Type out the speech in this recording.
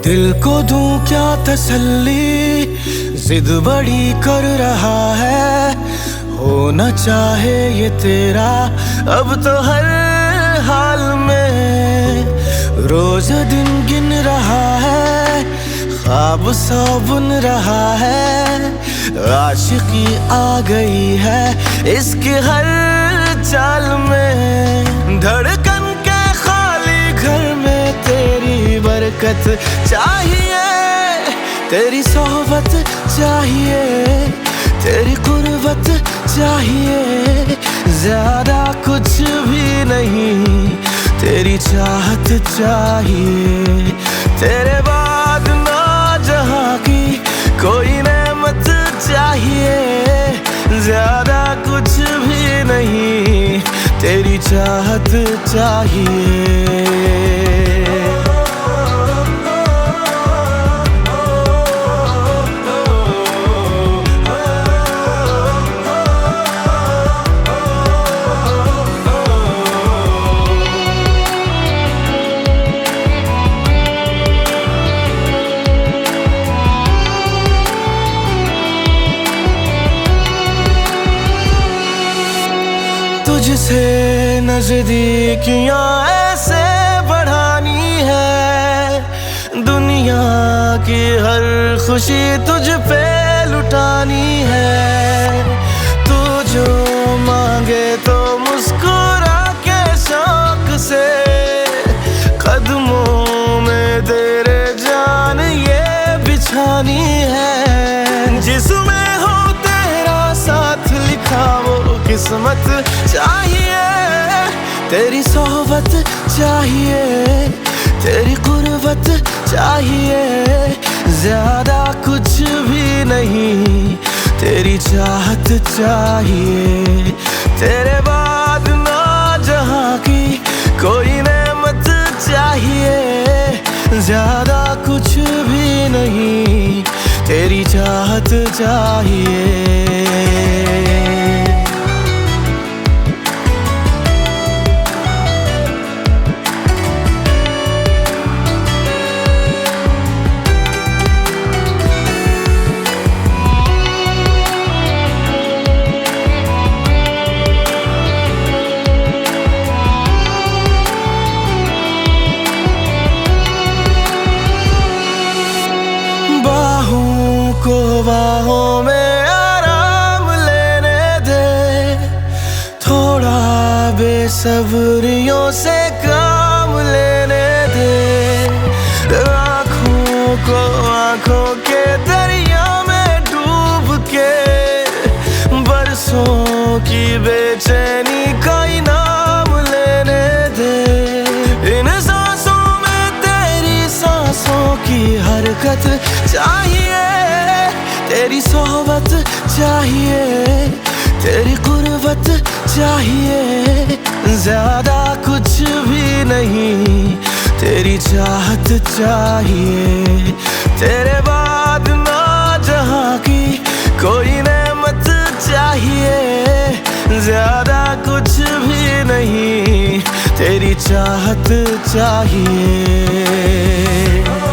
दिल को दूं क्या तसल्ली, जिद बड़ी कर रहा है। होना चाहे ये तेरा अब तो हर हाल में। रोज दिन गिन रहा है, ख्वाब सा बुन रहा है। आशिकी आ गई है इसके हर चाल में। धड़कन के खाली घर में तेरी बरकत चाहिए, तेरी सोहबत चाहिए, तेरी कुर्बत चाहिए। ज्यादा कुछ भी नहीं, तेरी चाहत चाहिए। तेरे बाद ना जहां की कोई नेमत चाहिए। ज्यादा कुछ भी नहीं, तेरी चाहत चाहिए। तुझसे नजदीकियां ऐसे बढ़ानी है। दुनिया की हर खुशी तुझ पे लुटानी है। तू जो मांगे तो मुस्कुरा के शौक से कदमों में तेरे जान ये बिछानी है। जिसमें हो तेरा साथ लिखा वो किस्मत चाहिए। तेरी सोहबत चाहिए, तेरी कुर्बत चाहिए। ज्यादा कुछ भी नहीं, तेरी चाहत चाहिए। तेरे बाद ना जहां की कोई नेमत चाहिए। ज्यादा कुछ भी नहीं, तेरी चाहत चाहिए। बाहों में आराम लेने दे, थोड़ा बेसब्रियों से काम लेने दे। आँखों को आँखों के दरिया में डूब के बरसों की बेचैनी का इनाम लेने दे। इन सांसों में तेरी सांसों की हरकत चाहिए। तेरी सोहबत चाहिए, तेरी कुर्बत चाहिए। ज्यादा कुछ भी नहीं, तेरी चाहत चाहिए। तेरे बाद ना जहां की कोई नेमत चाहिए। ज्यादा कुछ भी नहीं, तेरी चाहत चाहिए।